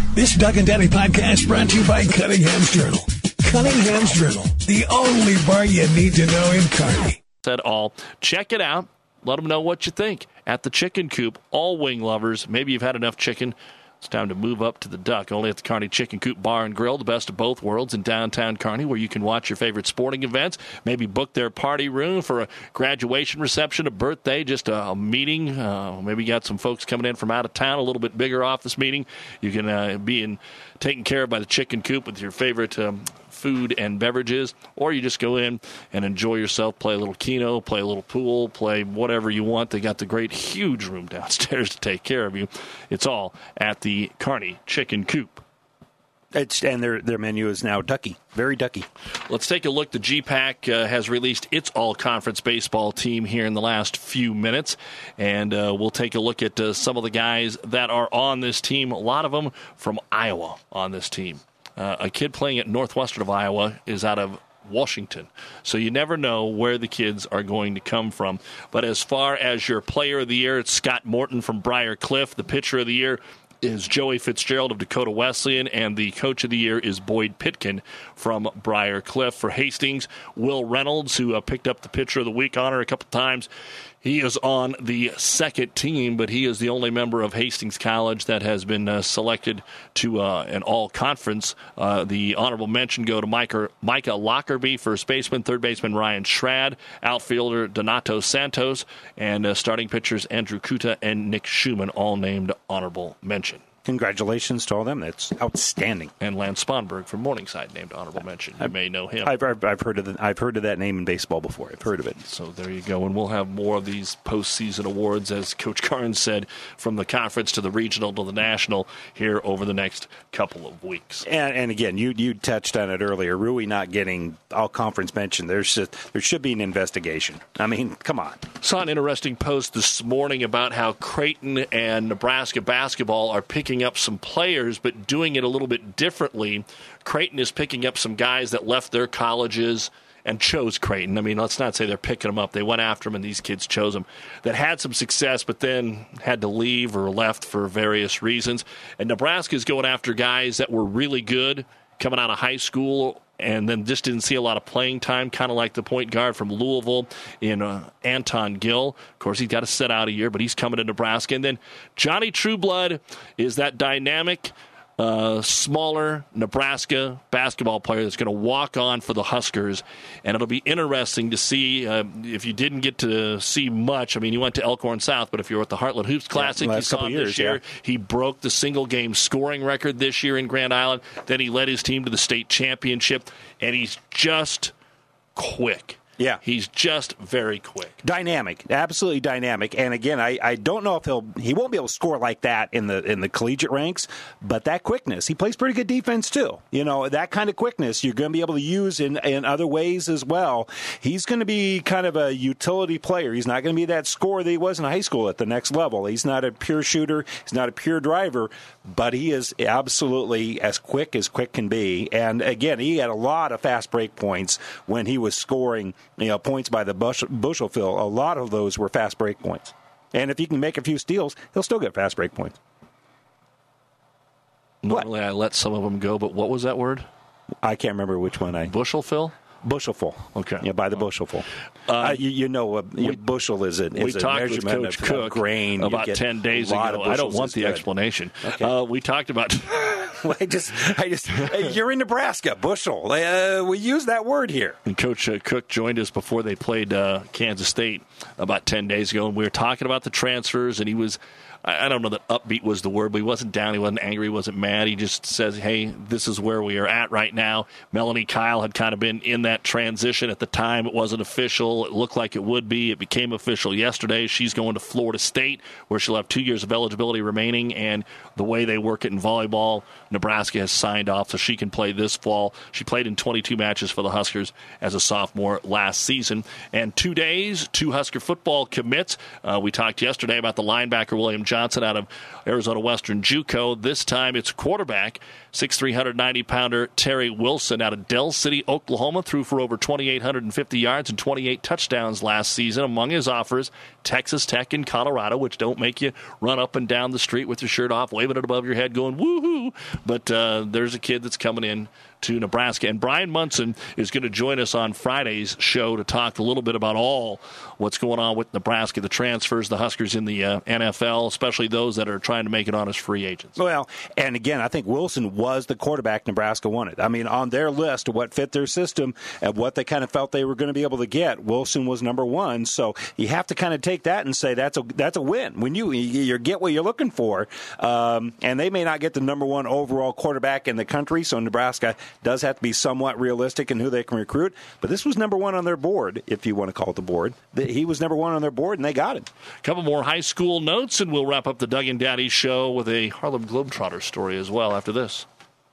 This Doug and Daddy podcast brought to you by Cunningham's Journal. Cunningham's Journal, the only bar you need to know in Kearney. Said all. Check it out. Let them know what you think at the Chicken Coop. All wing lovers, maybe you've had enough chicken. It's time to move up to the Duck, only at the Kearney Chicken Coop Bar and Grill, the best of both worlds in downtown Kearney, where you can watch your favorite sporting events, maybe book their party room for a graduation reception, a birthday, just a meeting. Maybe you got some folks coming in from out of town, a little bit bigger office meeting. You can be taken care of by the Chicken Coop with your favorite food and beverages, or you just go in and enjoy yourself, play a little Keno, play a little pool, play whatever you want. They got the great, huge room downstairs to take care of you. It's all at the Kearney Chicken Coop. And their menu is now ducky, very ducky. Let's take a look. The GPAC has released its all-conference baseball team here in the last few minutes, and we'll take a look at some of the guys that are on this team, a lot of them from Iowa on this team. A kid playing at Northwestern of Iowa is out of Washington. So you never know where the kids are going to come from. But as far as your player of the year, it's Scott Morton from Briar Cliff. The pitcher of the year is Joey Fitzgerald of Dakota Wesleyan, and the coach of the year is Boyd Pitkin from Briar Cliff. For Hastings, Will Reynolds, who picked up the pitcher of the week honor a couple times. He is on the second team, but he is the only member of Hastings College that has been selected to an all-conference. The honorable mention go to Micah Lockerbie, first baseman, third baseman Ryan Schrad, outfielder Donato Santos, and starting pitchers Andrew Kuta and Nick Schumann, all named honorable mention. Congratulations to all of them. That's outstanding. And Lance Sponberg from Morningside named honorable mention. You may know him. I've heard of that name in baseball before. I've heard of it. So there you go. And we'll have more of these postseason awards, as Coach Carnes said, from the conference to the regional to the national here over the next couple of weeks. And again, you touched on it earlier. Rui not getting all conference mention. There should be an investigation. I mean, come on. Saw an interesting post this morning about how Creighton and Nebraska basketball are picking up some players, but doing it a little bit differently. Creighton is picking up some guys that left their colleges and chose Creighton. I mean, let's not say they're picking them up. They went after them, and these kids chose them. That had some success, but then had to leave or left for various reasons. And Nebraska is going after guys that were really good coming out of high school and then just didn't see a lot of playing time, kind of like the point guard from Louisville in Anton Gill. Of course, he's got to sit out a year, but he's coming to Nebraska. And then Johnny Trueblood is that dynamic, smaller Nebraska basketball player that's going to walk on for the Huskers. And it'll be interesting to see if you didn't get to see much. I mean, you went to Elkhorn South, but if you were at the Heartland Hoops Classic, you saw him this year. Yeah. He broke the single-game scoring record this year in Grand Island. Then he led his team to the state championship, and he's just quick. Yeah. He's just very quick. Dynamic. Absolutely dynamic. And again, I don't know if he won't be able to score like that in the collegiate ranks, but that quickness, he plays pretty good defense too. You know, that kind of quickness you're going to be able to use in other ways as well. He's going to be kind of a utility player. He's not going to be that scorer that he was in high school at the next level. He's not a pure shooter. He's not a pure driver, but he is absolutely as quick can be. And again, he had a lot of fast break points when he was scoring points by the bushel fill. A lot of those were fast break points. And if he can make a few steals, he'll still get fast break points. Normally I let some of them go, but what was that word? I can't remember which one. Bushel fill? Bushelful. Okay. Yeah, by the bushelful. Bushel is a measurement with Coach Cook of grain about 10 days ago. I don't want the explanation. Okay. We talked about... you're in Nebraska, bushel. We use that word here. And Coach Cook joined us before they played Kansas State about 10 days ago, and we were talking about the transfers, and he was... I don't know that upbeat was the word, but he wasn't down, he wasn't angry, he wasn't mad. He just says, hey, this is where we are at right now. Melanie Kyle had kind of been in that transition at the time. It wasn't official. It looked like it would be. It became official yesterday. She's going to Florida State, where she'll have 2 years of eligibility remaining, and the way they work it in volleyball, Nebraska has signed off so she can play this fall. She played in 22 matches for the Huskers as a sophomore last season. And 2 days, 2 Husker football commits. We talked yesterday about the linebacker William Johnson out of Arizona Western JUCO. This time it's quarterback, 6'3", 190-pounder Terry Wilson out of Del City, Oklahoma, threw threw for over 2,850 yards and 28 touchdowns last season. Among his offers, Texas Tech and Colorado, which don't make you run up and down the street with your shirt off, waving it above your head, going woohoo. But there's a kid that's coming in to Nebraska. And Brian Munson is going to join us on Friday's show to talk a little bit about all what's going on with Nebraska, the transfers, the Huskers in the NFL, especially those that are trying to make it on as free agents. Well, and again, I think Wilson was the quarterback Nebraska wanted. I mean, on their list of what fit their system and what they kind of felt they were going to be able to get, Wilson was number one. So you have to kind of take that and say that's a win. When you get what you're looking for, and they may not get the number one overall quarterback in the country, so Nebraska does have to be somewhat realistic in who they can recruit. But this was number one on their board, if you want to call it the board. He was number one on their board, and they got him. A couple more high school notes, and we'll wrap up the Doug and Daddy show with a Harlem Globetrotter story as well after this.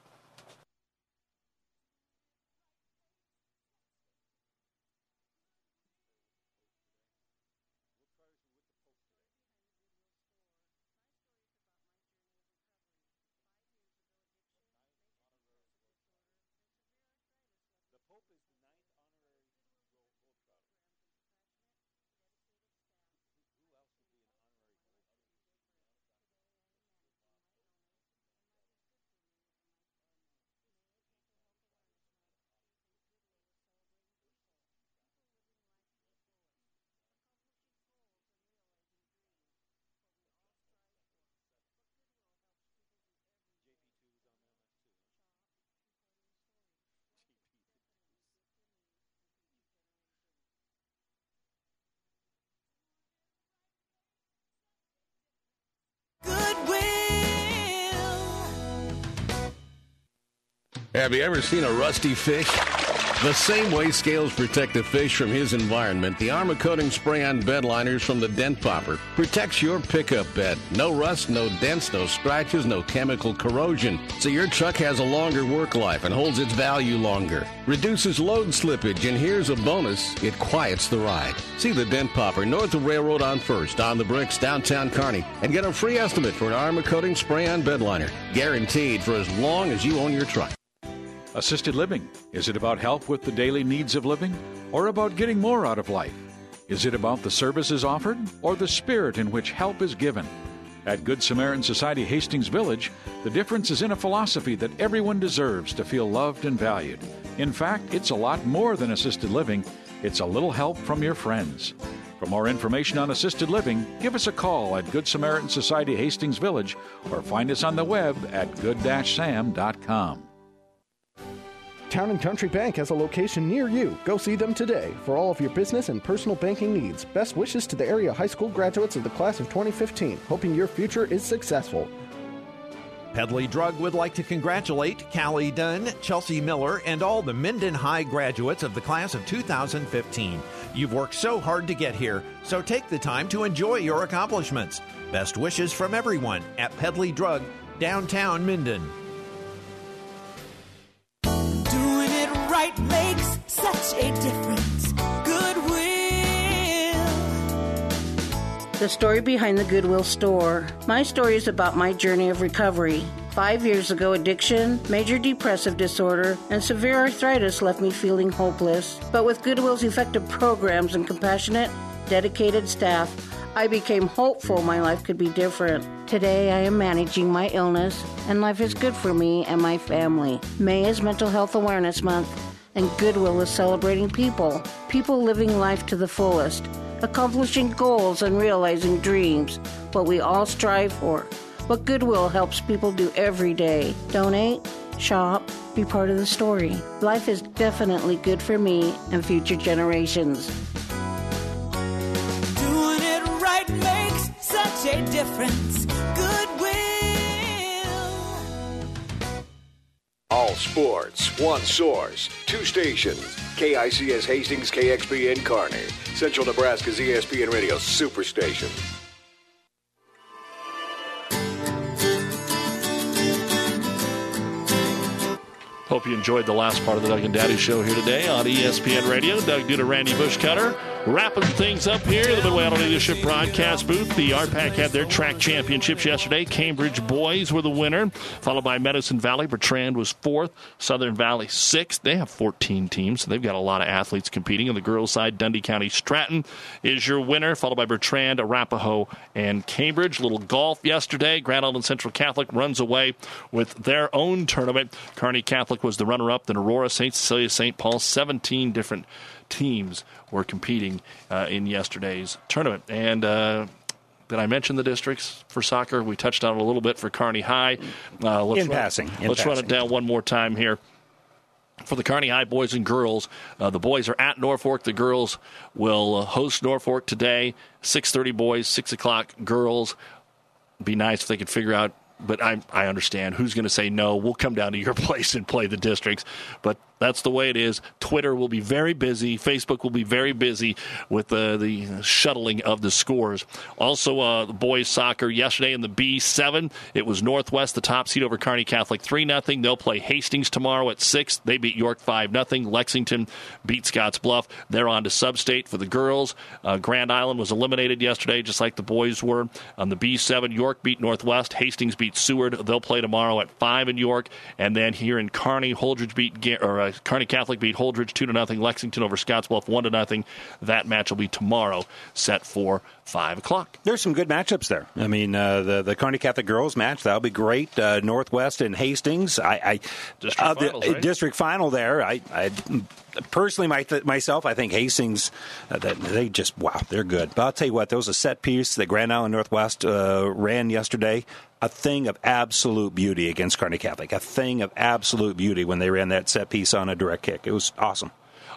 Have you ever seen a rusty fish? The same way scales protect the fish from his environment, the Armor Coating Spray-On bed liners from the Dent Popper protects your pickup bed. No rust, no dents, no scratches, no chemical corrosion. So your truck has a longer work life and holds its value longer. Reduces load slippage, and here's a bonus, it quiets the ride. See the Dent Popper north of Railroad on First, on the Bricks, downtown Kearney, and get a free estimate for an Armor Coating Spray-On bed liner. Guaranteed for as long as you own your truck. Assisted living. Is it about help with the daily needs of living or about getting more out of life? Is it about the services offered or the spirit in which help is given? At Good Samaritan Society Hastings Village, the difference is in a philosophy that everyone deserves to feel loved and valued. In fact, it's a lot more than assisted living. It's a little help from your friends. For more information on assisted living, give us a call at Good Samaritan Society Hastings Village or find us on the web at good-sam.com. Town & Country Bank has a location near you. Go see them today for all of your business and personal banking needs. Best wishes to the area high school graduates of the class of 2015. Hoping your future is successful. Pedley Drug would like to congratulate Callie Dunn, Chelsea Miller, and all the Minden High graduates of the class of 2015. You've worked so hard to get here, so take the time to enjoy your accomplishments. Best wishes from everyone at Pedley Drug, downtown Minden. Right makes such a difference. Goodwill. The story behind the Goodwill store. My story is about my journey of recovery. 5 years ago, addiction, major depressive disorder, and severe arthritis left me feeling hopeless. But with Goodwill's effective programs and compassionate, dedicated staff, I became hopeful my life could be different. Today, I am managing my illness, and life is good for me and my family. May is Mental Health Awareness Month, and Goodwill is celebrating people living life to the fullest, accomplishing goals and realizing dreams, what we all strive for, what Goodwill helps people do every day. Donate, shop, be part of the story. Life is definitely good for me and future generations. Doing it right makes such a difference. Goodwill. All sports, one source, two stations. KICS Hastings, KXPN Kearney. Central Nebraska's ESPN Radio Superstation. Hope you enjoyed the last part of the Doug and Daddy show here today on ESPN Radio. Doug Duda, Randy Bushcutter. Wrapping things up here in the Midway Auto Leadership broadcast booth. The RPAC had their track championships yesterday. Cambridge boys were the winner, followed by Medicine Valley. Bertrand was 4th. Southern Valley 6th. They have 14 teams, so they've got a lot of athletes competing. On the girls' side, Dundee County Stratton is your winner, followed by Bertrand, Arapahoe, and Cambridge. Little golf yesterday. Grand Island Central Catholic runs away with their own tournament. Kearney Catholic was the runner-up. Then Aurora, St. Cecilia, St. Paul. 17 different teams were competing in yesterday's tournament. And did I mention the districts for soccer? We touched on it a little bit for Kearney High. Let's run it down one more time here. For the Kearney High boys and girls, the boys are at Norfolk. The girls will host Norfolk today. 6:30 boys, 6 o'clock girls. Be nice if they could figure out, but I understand. Who's going to say no? We'll come down to your place and play the districts. But that's the way it is. Twitter will be very busy. Facebook will be very busy with the shuttling of the scores. Also, the boys soccer yesterday in the B7. It was Northwest, the top seed over Kearney Catholic 3-0. They'll play Hastings tomorrow at 6. They beat York 5-0. Lexington beat Scotts Bluff. They're on to Sub-State for the girls. Grand Island was eliminated yesterday, just like the boys were. On the B7, York beat Northwest. Hastings beat Seward. They'll play tomorrow at 5 in York. And then here in Kearney, Holdridge Kearney Catholic beat Holdridge 2-0. Lexington over Scottsbluff 1-0. That match will be tomorrow, set for 5 o'clock. There's some good matchups there. I mean, the Kearney Catholic girls match, that'll be great. Northwest and Hastings. District final there. I personally, myself, I think Hastings, they're good. But I'll tell you what, there was a set piece that Grand Island Northwest ran yesterday. A thing of absolute beauty against Kearney Catholic. A thing of absolute beauty when they ran that set piece on a direct kick. It was awesome.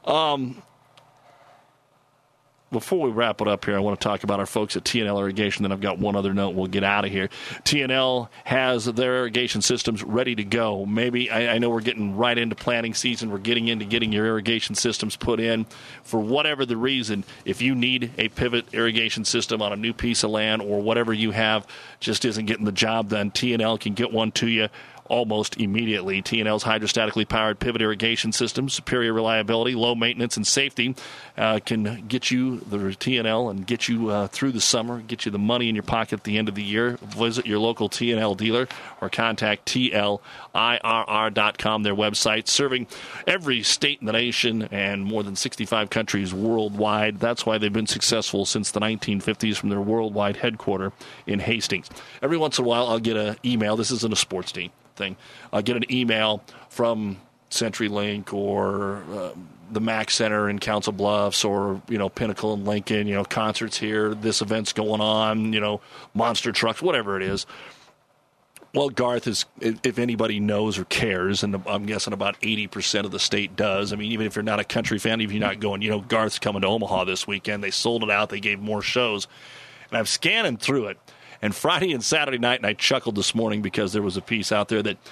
Before we wrap it up here, I want to talk about our folks at TNL Irrigation. Then I've got one other note. We'll get out of here. TNL has their irrigation systems ready to go. Maybe, I know we're getting right into planting season. We're getting into getting your irrigation systems put in. For whatever the reason, if you need a pivot irrigation system on a new piece of land or whatever you have just isn't getting the job done, TNL can get one to you almost immediately. TNL's hydrostatically powered pivot irrigation system, superior reliability, low maintenance, and safety can get you the TNL and get you through the summer, get you the money in your pocket at the end of the year. Visit your local TNL dealer or contact TLIRR.com, their website, serving every state in the nation and more than 65 countries worldwide. That's why they've been successful since the 1950s from their worldwide headquarters in Hastings. Every once in a while, I'll get an email. This isn't a sports team thing. I'll get an email from CenturyLink or the Mac Center in Council Bluffs or, Pinnacle in Lincoln, concerts here, this event's going on, monster trucks, whatever it is. Well, Garth is, if anybody knows or cares, and I'm guessing about 80% of the state does. I mean, even if you're not a country fan, if you're not going, Garth's coming to Omaha this weekend. They sold it out. They gave more shows. And I'm scanning through it. And Friday and Saturday night, and I chuckled this morning because there was a piece out there that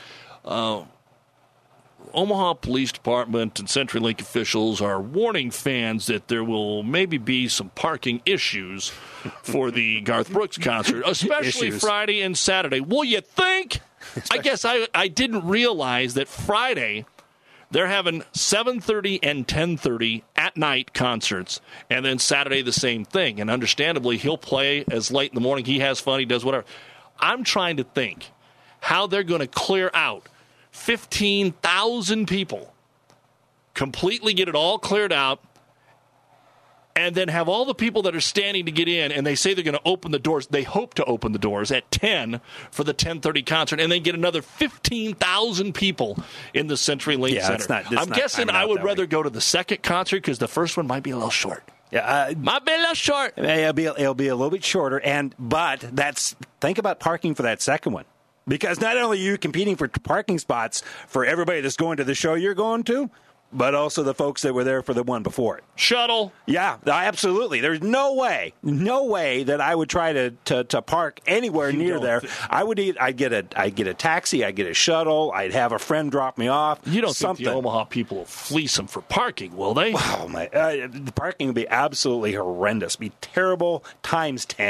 Omaha Police Department and CenturyLink officials are warning fans that there will maybe be some parking issues for the Garth Brooks concert, especially Friday and Saturday. Well, you think? I guess I didn't realize that Friday they're having 7:30 and 10:30 at night concerts, and then Saturday the same thing. And understandably, he'll play as late in the morning. He has fun. He does whatever. I'm trying to think how they're going to clear out 15,000 people, completely get it all cleared out, and then have all the people that are standing to get in, and they say they're going to open the doors. They hope to open the doors at 10 for the 10:30 concert, and then get another 15,000 people in the CenturyLink Center. I'm guessing I would rather go to the second concert because the first one might be a little short. Yeah, might be a little short. It'll be a little bit shorter, but think about parking for that second one. Because not only are you competing for parking spots for everybody that's going to the show you're going to, but also the folks that were there for the one before it. Shuttle. Yeah, absolutely. There's no way that I would try to park anywhere near there. I'd get a taxi, I'd get a shuttle, I'd have a friend drop me off. You don't think the Omaha people will fleece them for parking, will they? Wow, the parking would be absolutely horrendous. Be terrible times 10.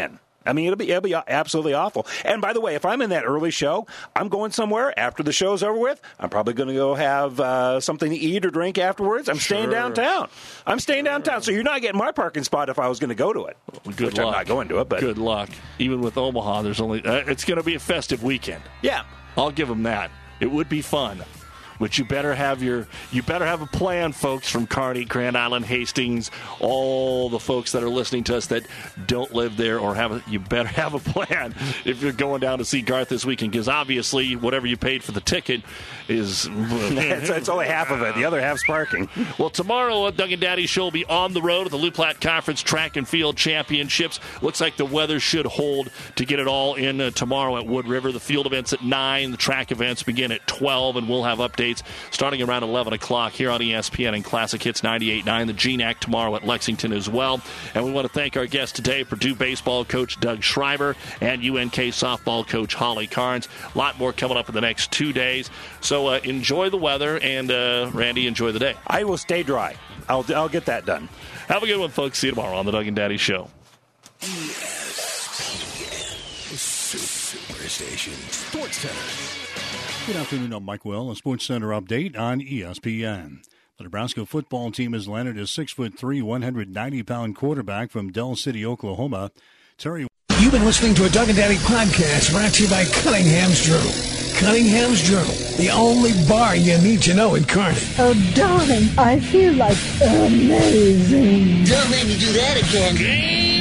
I mean, it'll be absolutely awful. And by the way, if I'm in that early show, I'm going somewhere after the show's over with. I'm probably going to go have something to eat or drink afterwards. I'm staying downtown. So you're not getting my parking spot if I was going to go to it. Good luck. I'm not going to it, but good luck. Even with Omaha, there's only it's going to be a festive weekend. Yeah, I'll give them that. It would be fun. But you better have a plan, folks, from Kearney, Grand Island, Hastings, all the folks that are listening to us that don't live there you better have a plan if you're going down to see Garth this weekend, because obviously whatever you paid for the ticket is it's only half of it. The other half's parking. Well, tomorrow, Doug and Daddy Show will be on the road at the Loup Platte Conference Track and Field Championships. Looks like the weather should hold to get it all in tomorrow at Wood River. The field events at 9, the track events begin at 12, and we'll have updates starting around 11 o'clock here on ESPN and Classic Hits 98.9. The GNAC tomorrow at Lexington as well. And we want to thank our guest today, Purdue baseball coach Doug Schreiber and UNK softball coach Holly Carnes. A lot more coming up in the next 2 days. So enjoy the weather, and Randy, enjoy the day. I will stay dry. I'll get that done. Have a good one, folks. See you tomorrow on the Doug and Daddy Show. ESPN Superstation Sports Center. Good afternoon, I'm Mike Will, a Sports Center update on ESPN. The Nebraska football team has landed a 6'3", 190-pound quarterback from Del City, Oklahoma. Terry. You've been listening to a Doug and Daddy podcast brought to you by Cunningham's Journal. Cunningham's Journal, the only bar you need to know in Kearney. Oh, darling, I feel like amazing. Don't make me do that again.